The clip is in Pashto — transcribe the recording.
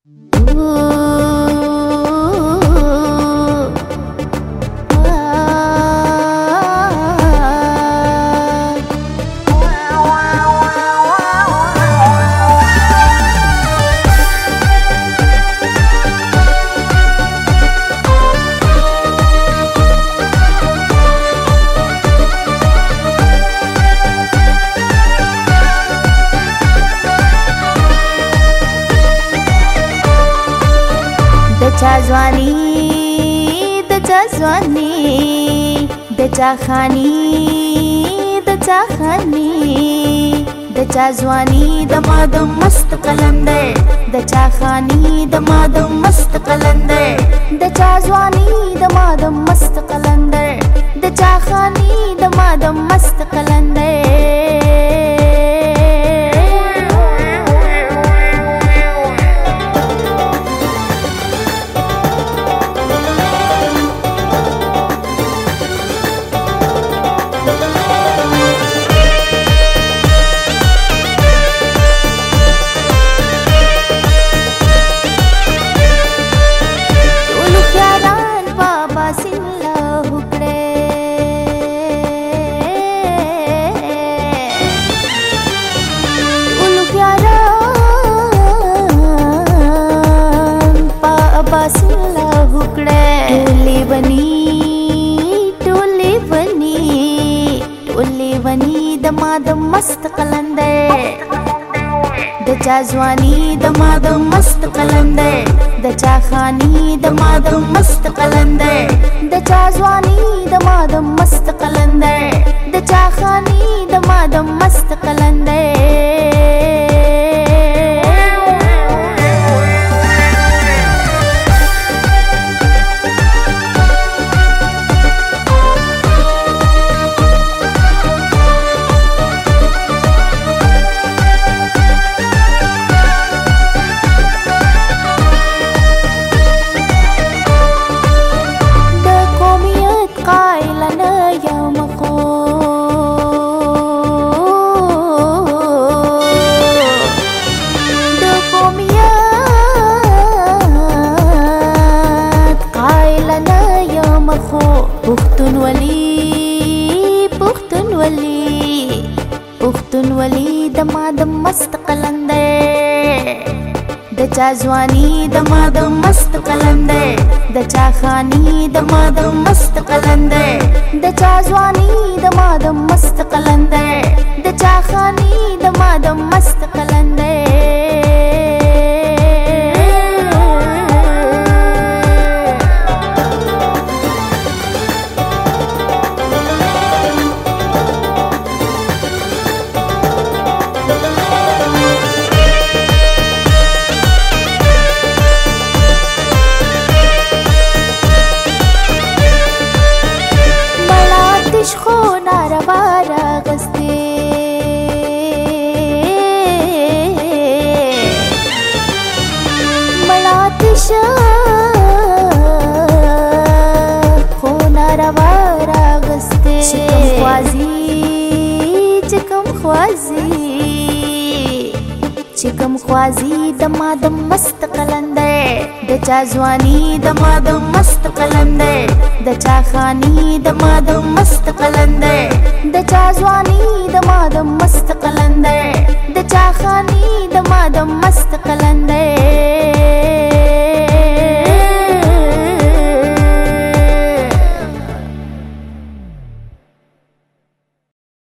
دچا ځواني د مادم مست قلم دی دچا خاني د مادم مست قلم دی دچا ځواني د مادم مست قلم دی دچا خاني د مادم مست قلم دی دمادم مست قلم دی دچا ځواني دمادم مست قلم دی دچا خاني دمادم مست قلم دی دچا ځواني دمادم مست قلم دی دچا خاني دمادم مست قلم دی پښتونولي دمادم مست قلم دی دچا ځواني دمادم مست قلم دی دچا خاني دمادم مست قلم دی دچا ځواني دمادم مست قلم دی دچا خاني دمادم مست قلم دی چکم خوازی دمادم مست قلم دی دچا ځواني دمادم مست قلم دی دچا خاني دمادم مست قلم دی دچا ځواني دمادم مست قلم دی دچا خاني دمادم مست قلم دی